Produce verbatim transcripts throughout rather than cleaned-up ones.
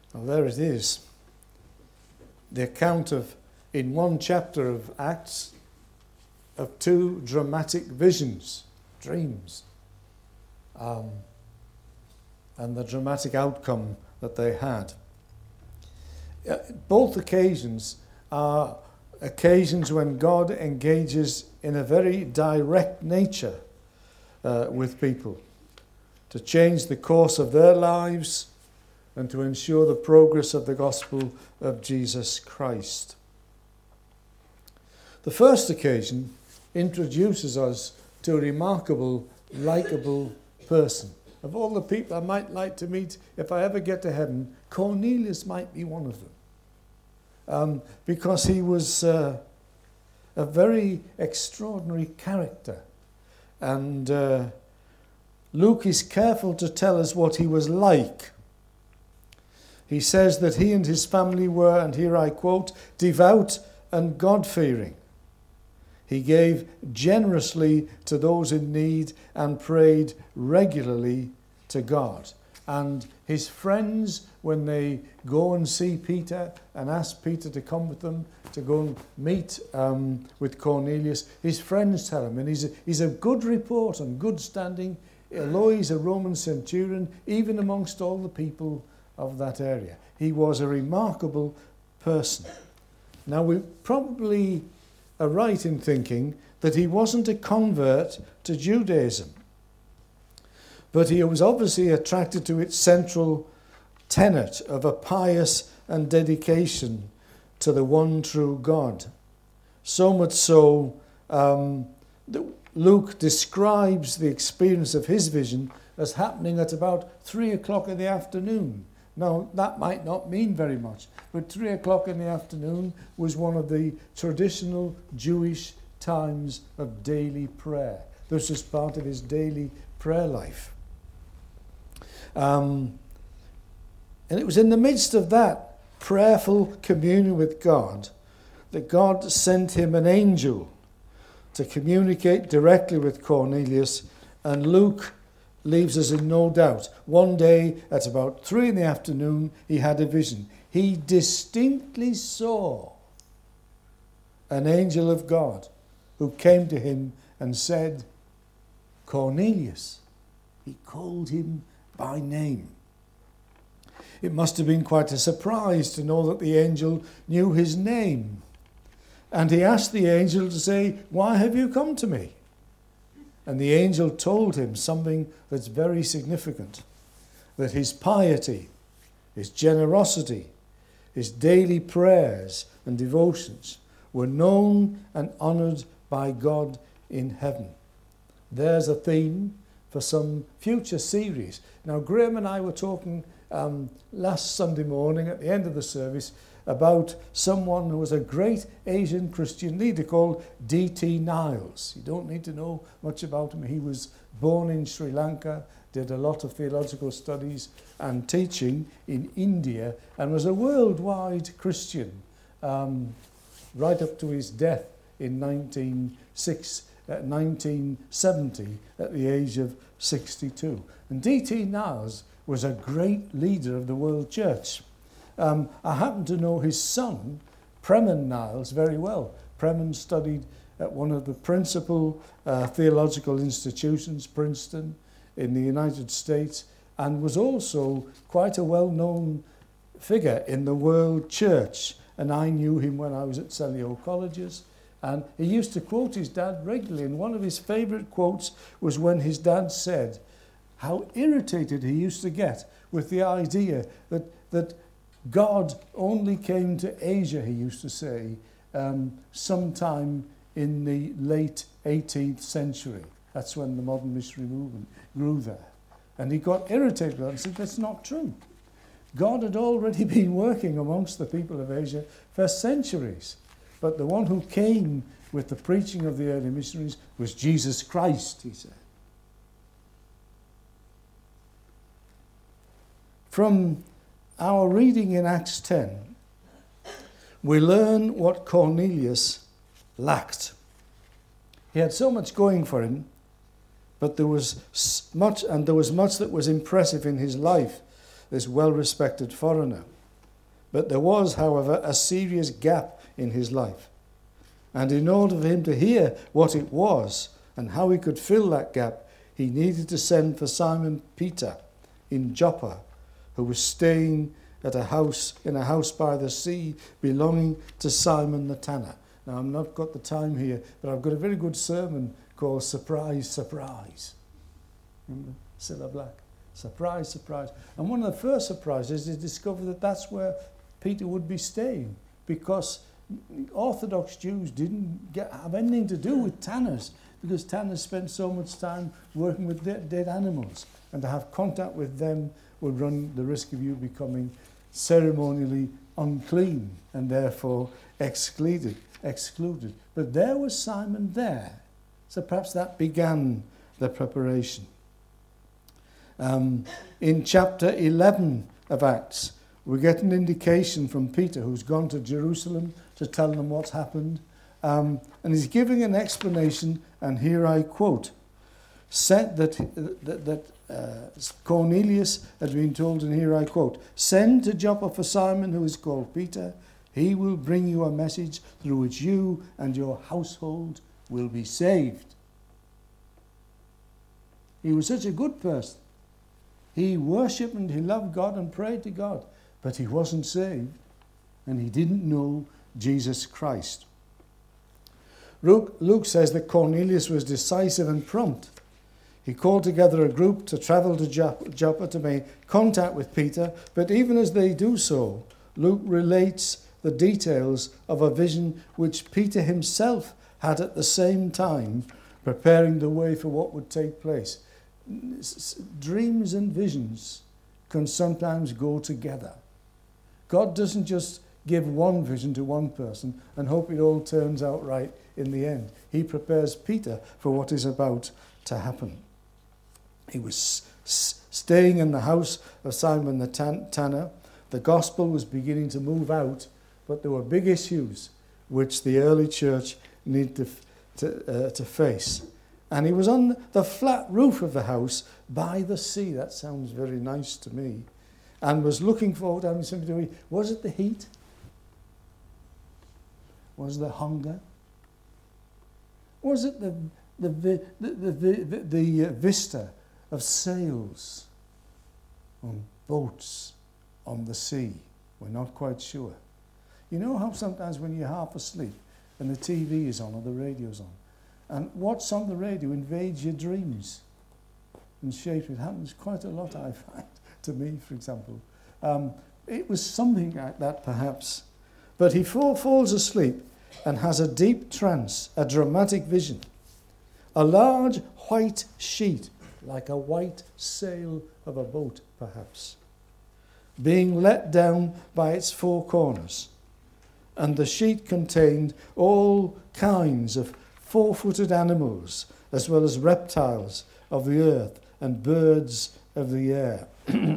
Well, there it is. The account of, in one chapter of Acts, of two dramatic visions, dreams, um, and the dramatic outcome that they had. Uh, both occasions are occasions when God engages in a very direct nature uh, with people to change the course of their lives and to ensure the progress of the gospel of Jesus Christ. The first occasion introduces us to a remarkable, likeable person. Of all the people I might like to meet if I ever get to heaven, Cornelius might be one of them. Um, because he was uh, a very extraordinary character. And uh, Luke is careful to tell us what he was like. He says that he and his family were, and here I quote, devout and God-fearing. He gave generously to those in need and prayed regularly to God. And his friends, when they go and see Peter and ask Peter to come with them to go and meet um, with Cornelius, his friends tell him, and he's a, he's a good report and good standing, although he's a Roman centurion, even amongst all the people of that area. He was a remarkable person. Now, we probably are right in thinking that he wasn't a convert to Judaism, but he was obviously attracted to its central tenet of a pious and dedication to the one true God. So much so um, that Luke describes the experience of his vision as happening at about three o'clock in the afternoon. Now, that might not mean very much, but three o'clock in the afternoon was one of the traditional Jewish times of daily prayer. This was part of his daily prayer life. Um, and it was in the midst of that prayerful communion with God that God sent him an angel to communicate directly with Cornelius, and Luke leaves us in no doubt. One day at about three in the afternoon, he had a vision. He distinctly saw an angel of God who came to him and said, Cornelius. He called him by name. It must have been quite a surprise to know that the angel knew his name. And he asked the angel to say, why have you come to me? And the angel told him something that's very significant, that his piety, his generosity, his daily prayers and devotions were known and honoured by God in heaven. There's a theme for some future series. Now, Graham and I were talking um, last Sunday morning at the end of the service about someone who was a great Asian Christian leader called D T Niles. You don't need to know much about him. He was born in Sri Lanka, did a lot of theological studies and teaching in India, and was a worldwide Christian um, right up to his death in nineteen seventy at the age of sixty-two. And D T Niles was a great leader of the world church. Um, I happen to know his son, Preman Niles, very well. Preman studied at one of the principal uh, theological institutions, Princeton, in the United States, and was also quite a well-known figure in the world church. And I knew him when I was at Celio Colleges. And he used to quote his dad regularly. And one of his favourite quotes was when his dad said how irritated he used to get with the idea that that God only came to Asia, he used to say, um, sometime in the late eighteenth century. That's when the modern missionary movement grew there. And he got irritated with that and said, that's not true. God had already been working amongst the people of Asia for centuries. But the one who came with the preaching of the early missionaries was Jesus Christ, he said. From our reading in Acts ten, we learn what Cornelius lacked. He had so much going for him, but there was much, and there was much that was impressive in his life, this well-respected foreigner. But there was, however, a serious gap in his life. And in order for him to hear what it was and how he could fill that gap, he needed to send for Simon Peter in Joppa, who was staying at a house in a house by the sea belonging to Simon the tanner. Now, I've not got the time here, but I've got a very good sermon called Surprise, Surprise. Remember? Cilla Black. Surprise, surprise. And one of the first surprises is to discover that that's where Peter would be staying, because Orthodox Jews didn't get, have anything to do with tanners, because tanners spent so much time working with dead, dead animals, and to have contact with them would run the risk of you becoming ceremonially unclean and therefore excluded. excluded. But there was Simon there, so perhaps that began the preparation. Um, in chapter eleven of Acts, we get an indication from Peter, who's gone to Jerusalem to tell them what's happened. Um, and he's giving an explanation, and here I quote, said that, that, that uh, Cornelius had been told, and here I quote, "Send to Joppa for Simon, who is called Peter. He will bring you a message through which you and your household will be saved." He was such a good person. He worshipped and he loved God and prayed to God, but he wasn't saved, and he didn't know Jesus Christ. Luke, Luke says that Cornelius was decisive and prompt. He called together a group to travel to Joppa to make contact with Peter, but even as they do so, Luke relates the details of a vision which Peter himself had at the same time, preparing the way for what would take place. Dreams and visions can sometimes go together. God doesn't just give one vision to one person and hope it all turns out right in the end. He prepares Peter for what is about to happen. He was s- staying in the house of Simon the tan- tanner. The gospel was beginning to move out, but there were big issues which the early church needed to, to, uh, to face. And he was on the flat roof of the house by the sea. That sounds very nice to me. And was looking forward to having something to eat. Was it the heat? Was the hunger? Was it the the the the, the, the, the uh, vista of sails on boats on the sea? We're not quite sure. You know how sometimes when you're half asleep and the T V is on or the radio's on, and what's on the radio invades your dreams and shapes it. Happens quite a lot, I find, to me, for example. Um, it was something like that, perhaps. But he fall, falls asleep and has a deep trance, a dramatic vision. A large white sheet, like a white sail of a boat, perhaps, being let down by its four corners. And the sheet contained all kinds of four-footed animals, as well as reptiles of the earth and birds of the air.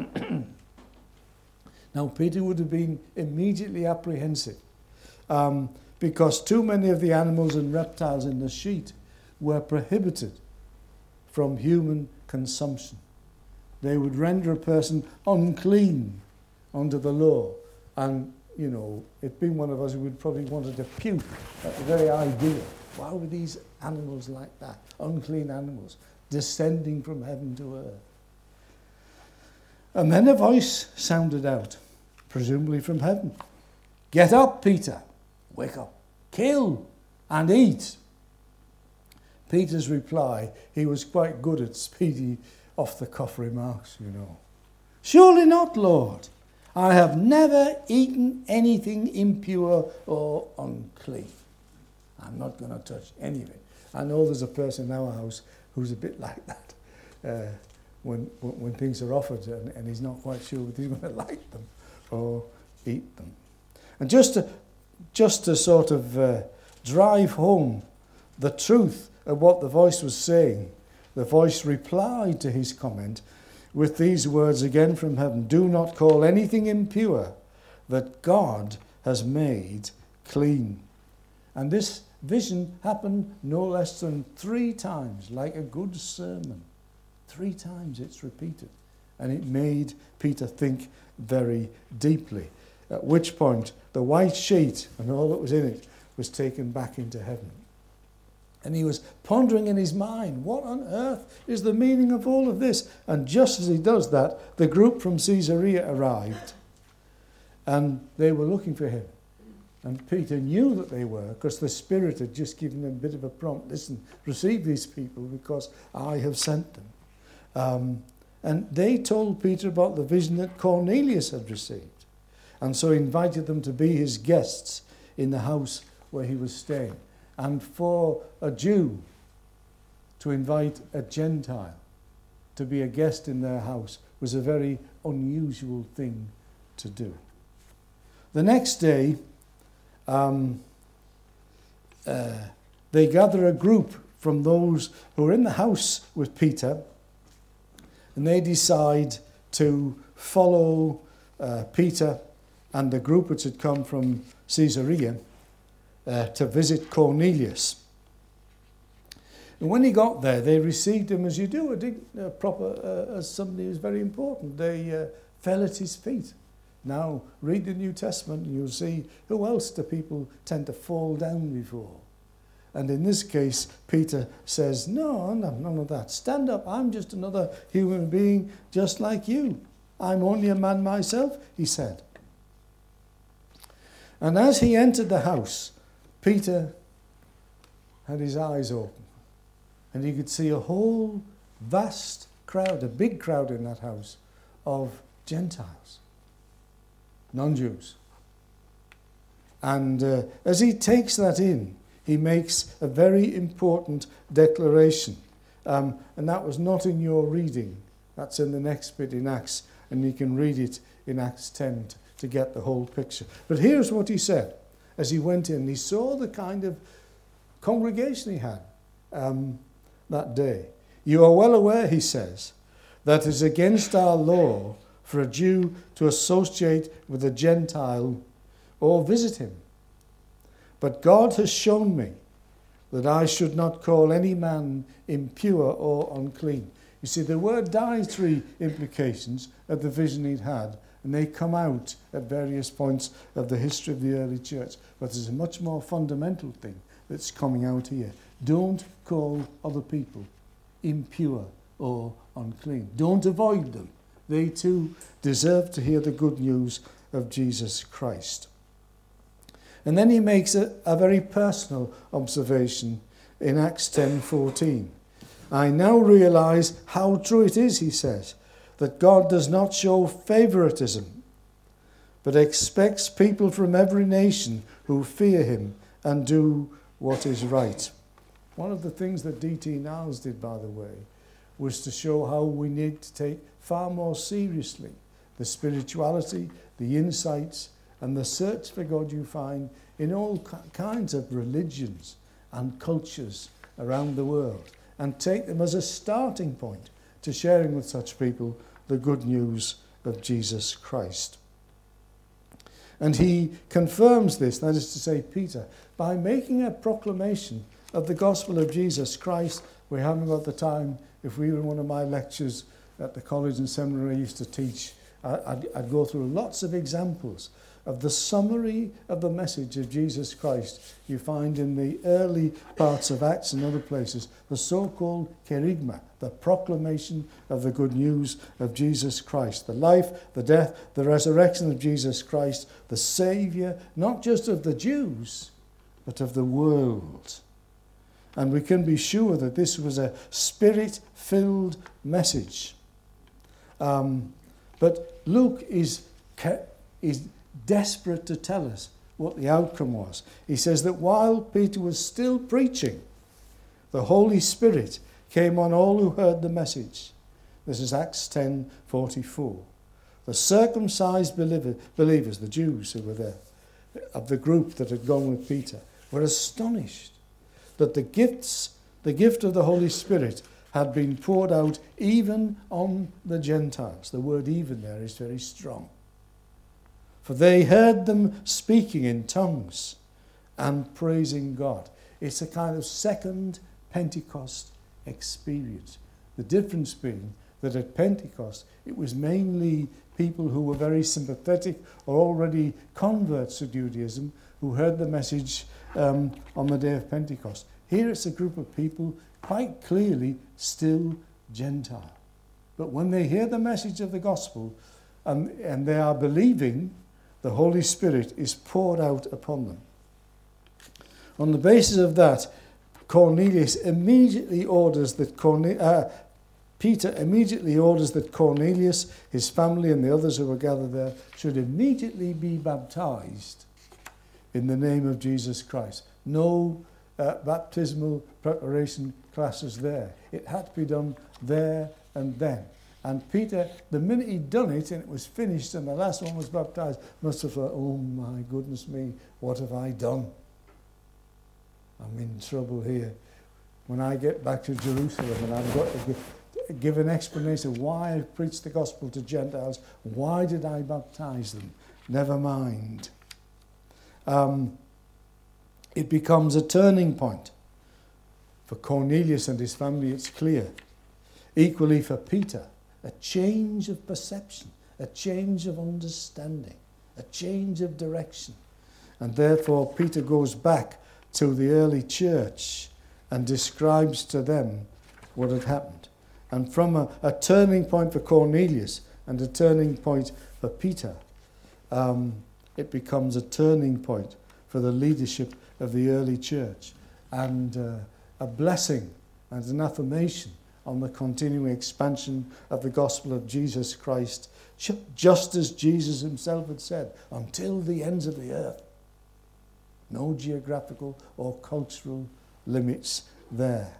Now, Peter would have been immediately apprehensive um, because too many of the animals and reptiles in the sheet were prohibited from human consumption. They would render a person unclean under the law. And, you know, if being one of us, we would probably wanted to puke at the very idea. Why were these animals like that? Unclean animals descending from heaven to earth. And then a voice sounded out, presumably from heaven. "Get up, Peter. Wake up. Kill and eat." Peter's reply, he was quite good at speedy, off-the-cuff remarks, you know. "Surely not, Lord. I have never eaten anything impure or unclean. I'm not going to touch any of it." I know there's a person in our house who's a bit like that. Uh, when, when things are offered and, and he's not quite sure whether he's going to like them or eat them. And just to, just to sort of uh, drive home the truth of what the voice was saying, the voice replied to his comment with these words again from heaven: "Do not call anything impure that God has made clean." And this vision happened no less than three times, like a good sermon. Three times it's repeated. And it made Peter think very deeply. at which point the white sheet and all that was in it was taken back into heaven. And he was pondering in his mind, what on earth is the meaning of all of this? And just as he does that, the group from Caesarea arrived, and they were looking for him. And Peter knew that they were, because the Spirit had just given them a bit of a prompt. Listen, receive these people because I have sent them. Um, and they told Peter about the vision that Cornelius had received. And so he invited them to be his guests in the house where he was staying. And for a Jew to invite a Gentile to be a guest in their house was a very unusual thing to do. The next day, um, uh, they gather a group from those who are in the house with Peter, and they decide to follow uh, Peter and the group which had come from Caesarea uh, to visit Cornelius. And when he got there, they received him as you do, a, dig- a proper, uh, as somebody who's very important. They uh, fell at his feet. Now, read the New Testament and you'll see who else do people tend to fall down before. And in this case, Peter says, no, no, none of that. Stand up, I'm just another human being just like you. I'm only a man myself, he said. And as he entered the house, Peter had his eyes open. And he could see a whole vast crowd, a big crowd in that house, of Gentiles, non-Jews. And uh, as he takes that in, he makes a very important declaration. Um, and that was not in your reading. That's in the next bit in Acts, and you can read it in Acts ten to, to get the whole picture. But here's what he said. As he went in, he saw the kind of congregation he had um, that day. You are well aware, he says, that it is against our law for a Jew to associate with a Gentile or visit him. But God has shown me that I should not call any man impure or unclean. You see, there were dietary implications of the vision he'd had, and they come out at various points of the history of the early church. But there's a much more fundamental thing that's coming out here. Don't call other people impure or unclean. Don't avoid them. They too deserve to hear the good news of Jesus Christ. And then he makes a, a very personal observation in Acts ten fourteen. I now realize how true it is, he says, that God does not show favoritism, but expects people from every nation who fear him and do what is right. One of the things that D T Niles did, by the way, was to show how we need to take far more seriously the spirituality, the insights, and the search for God you find in all kinds of religions and cultures around the world, and take them as a starting point to sharing with such people the good news of Jesus Christ. And he confirms this, that is to say, Peter, by making a proclamation of the gospel of Jesus Christ. We haven't got the time. If we were in one of my lectures at the college and seminary I used to teach, I'd, I'd go through lots of examples of the summary of the message of Jesus Christ you find in the early parts of Acts and other places, the so-called kerygma, the proclamation of the good news of Jesus Christ, the life, the death, the resurrection of Jesus Christ, the Saviour, not just of the Jews, but of the world. And we can be sure that this was a spirit-filled message. Um, but Luke is, is desperate to tell us what the outcome was. He says that while Peter was still preaching, the Holy Spirit came on all who heard the message. This is Acts ten forty-four. The circumcised believer, believers, the Jews who were there, of the group that had gone with Peter, were astonished that the gifts, the gift of the Holy Spirit had been poured out even on the Gentiles. The word even there is very strong. For they heard them speaking in tongues and praising God. It's a kind of second Pentecost experience. The difference being that at Pentecost it was mainly people who were very sympathetic or already converts to Judaism who heard the message um, on the day of Pentecost. Here it's a group of people quite clearly still Gentile. But when they hear the message of the gospel and, and they are believing, the Holy Spirit is poured out upon them. On the basis of that, Cornelius immediately orders that Corne- uh, Peter immediately orders that Cornelius, his family, and the others who were gathered there should immediately be baptized in the name of Jesus Christ. No uh, baptismal preparation classes there. It had to be done there and then. And Peter, the minute he'd done it and it was finished and the last one was baptized, must have thought, oh my goodness me, what have I done? I'm in trouble here. When I get back to Jerusalem and I've got to give, give an explanation of why I preached the gospel to Gentiles, why did I baptize them? Never mind. Um, it becomes a turning point. For Cornelius and his family, it's clear. Equally for Peter, a change of perception, a change of understanding, a change of direction. And therefore, Peter goes back to the early church and describes to them what had happened. And from a, a turning point for Cornelius and a turning point for Peter, um, it becomes a turning point for the leadership of the early church and uh, a blessing and an affirmation on the continuing expansion of the gospel of Jesus Christ, just as Jesus himself had said, until the ends of the earth. No geographical or cultural limits there.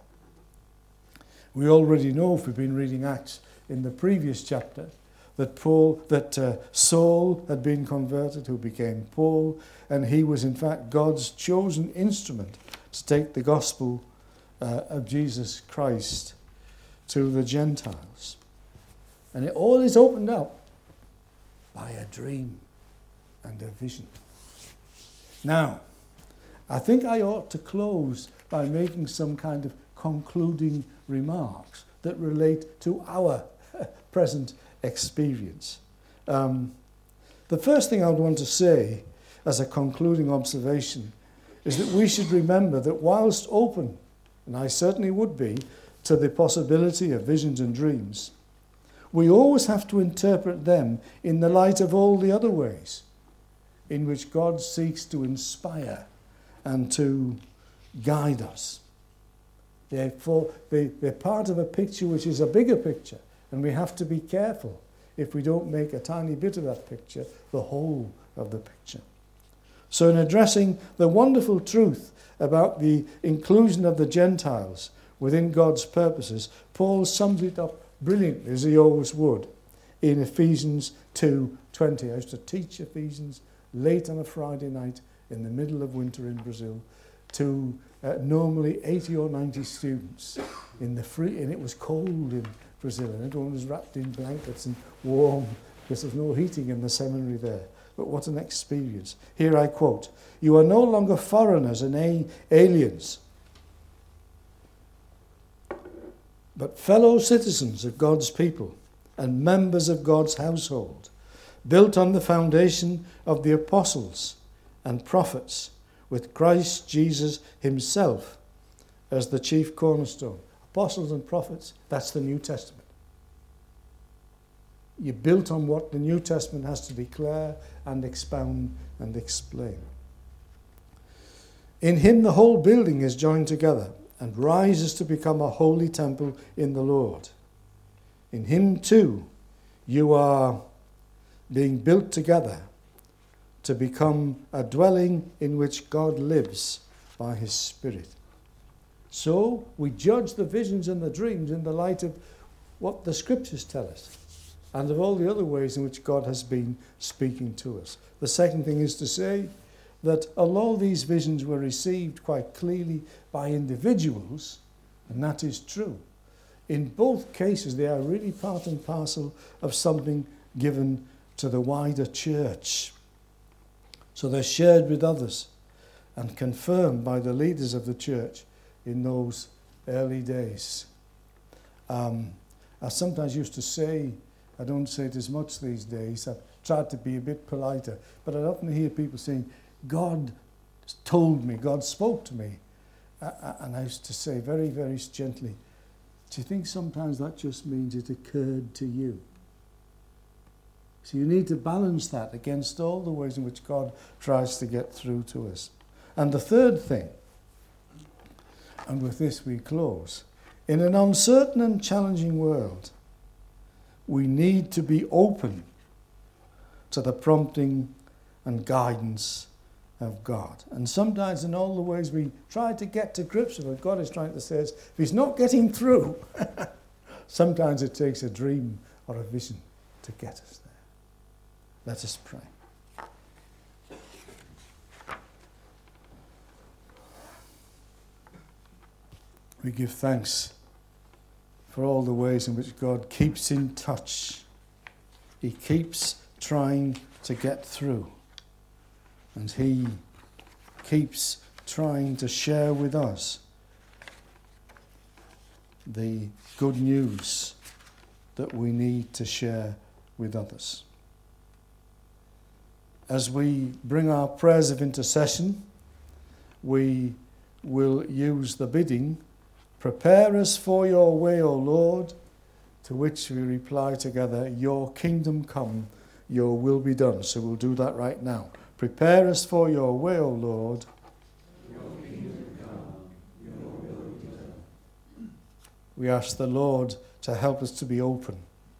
We already know, if we've been reading Acts in the previous chapter, that Paul, that uh, Saul had been converted, who became Paul, and he was in fact God's chosen instrument to take the gospel uh, of Jesus Christ to the Gentiles. And it all is opened up by a dream and a vision. Now, I think I ought to close by making some kind of concluding remarks that relate to our present experience. Um, the first thing I would want to say as a concluding observation is that we should remember that whilst open, and I certainly would be, to the possibility of visions and dreams, we always have to interpret them in the light of all the other ways in which God seeks to inspire and to guide us. They're, for, they, they're part of a picture which is a bigger picture, and we have to be careful if we don't make a tiny bit of that picture the whole of the picture. So in addressing the wonderful truth about the inclusion of the Gentiles within God's purposes, Paul sums it up brilliantly, as he always would, in Ephesians two twenty. I used to teach Ephesians late on a Friday night in the middle of winter in Brazil to uh, normally eighty or ninety students in the free, and it was cold in Brazil, and everyone was wrapped in blankets and warm because there's no heating in the seminary there. But what an experience. Here I quote, "You are no longer foreigners and a- aliens, but fellow citizens of God's people and members of God's household, built on the foundation of the apostles and prophets, with Christ Jesus himself as the chief cornerstone." Apostles and prophets, that's the New Testament. You're built on what the New Testament has to declare and expound and explain. "In him the whole building is joined together and rises to become a holy temple in the Lord. In him too you are being built together to become a dwelling in which God lives by his Spirit." So we judge the visions and the dreams in the light of what the scriptures tell us and of all the other ways in which God has been speaking to us. The second thing is to say that although these visions were received quite clearly by individuals, and that is true, in both cases they are really part and parcel of something given to the wider church. So they're shared with others and confirmed by the leaders of the church in those early days. Um, I sometimes used to say, I don't say it as much these days, I've tried to be a bit politer, but I often hear people saying, God told me, God spoke to me. Uh, and I used to say very, very gently, do you think sometimes that just means it occurred to you? So you need to balance that against all the ways in which God tries to get through to us. And the third thing, and with this we close, in an uncertain and challenging world, we need to be open to the prompting and guidance of God. And sometimes in all the ways we try to get to grips with what God is trying to say is, if he's not getting through, sometimes it takes a dream or a vision to get us there. Let us pray. We give thanks for all the ways in which God keeps in touch. He keeps trying to get through. And he keeps trying to share with us the good news that we need to share with others. As we bring our prayers of intercession, we will use the bidding, prepare us for your way, O Lord, to which we reply together, your kingdom come, your will be done. So we'll do that right now. Prepare us for your way, O Lord. Your kingdom come, your will be done. We ask the Lord to help us to be open,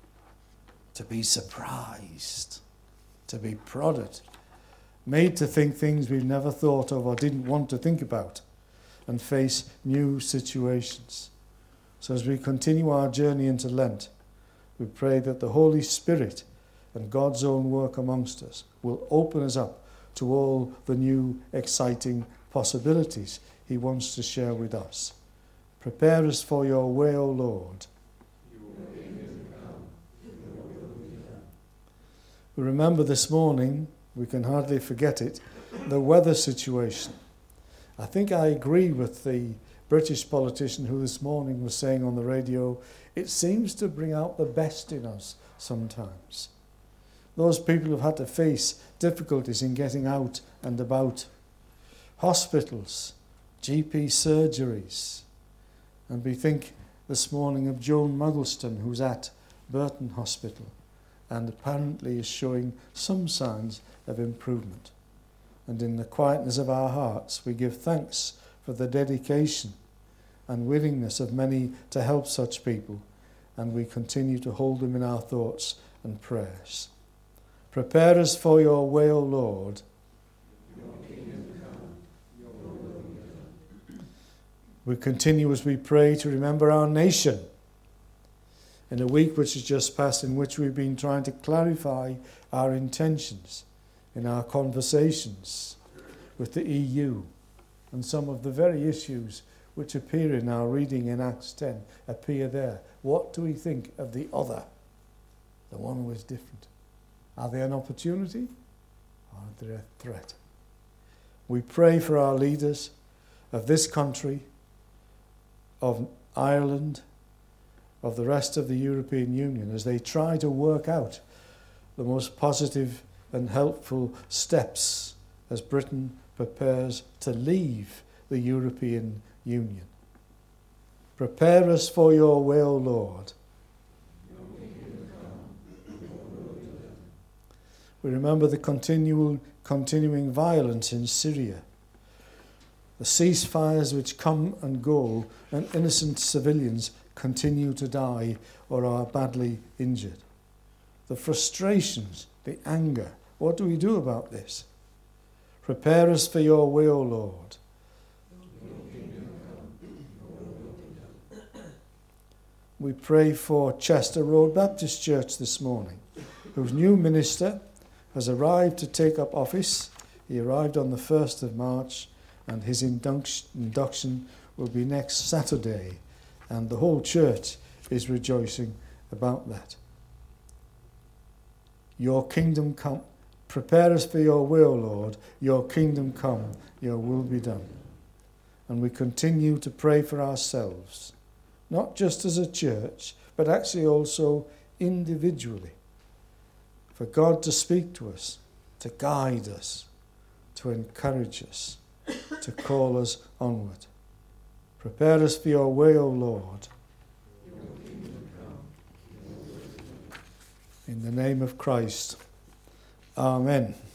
to be surprised, to be prodded, made to think things we've never thought of or didn't want to think about, and face new situations. So as we continue our journey into Lent, we pray that the Holy Spirit and God's own work amongst us will open us up to all the new, exciting possibilities he wants to share with us. Prepare us for your way, O Lord. Your kingdom come, your will be done. We remember this morning, we can hardly forget it, the weather situation. I think I agree with the British politician who this morning was saying on the radio, it seems to bring out the best in us sometimes. Those people who've had to face difficulties in getting out and about. Hospitals, G P surgeries. And we think this morning of Joan Muggleston, who's at Burton Hospital and apparently is showing some signs of improvement. And in the quietness of our hearts, we give thanks for the dedication and willingness of many to help such people, and we continue to hold them in our thoughts and prayers. Prepare us for your way, O Lord. Your kingdom come, your will be done. We continue as we pray to remember our nation in a week which has just passed, in which we've been trying to clarify our intentions in our conversations with the E U, and some of the very issues which appear in our reading in Acts ten appear there. What do we think of the other, the one who is different? Are they an opportunity or are they a threat? We pray for our leaders of this country, of Ireland, of the rest of the European Union, as they try to work out the most positive and helpful steps as Britain prepares to leave the European Union. Prepare us for your way, O Lord. We remember the continual, continuing violence in Syria, the ceasefires which come and go, and innocent civilians continue to die or are badly injured. The frustrations, the anger. What do we do about this? Prepare us for your way, O Lord. We pray for Chester Road Baptist Church this morning, whose new minister has arrived to take up office. He arrived on the first of March, and his induction, induction will be next Saturday, and the whole church is rejoicing about that. Your kingdom come. Prepare us for your will, Lord. Your kingdom come, your will be done. And we continue to pray for ourselves. not just as a church, but actually also individually, for God to speak to us, to guide us, to encourage us, to call us onward. Prepare us for your way, O Lord. In the name of Christ. Amen.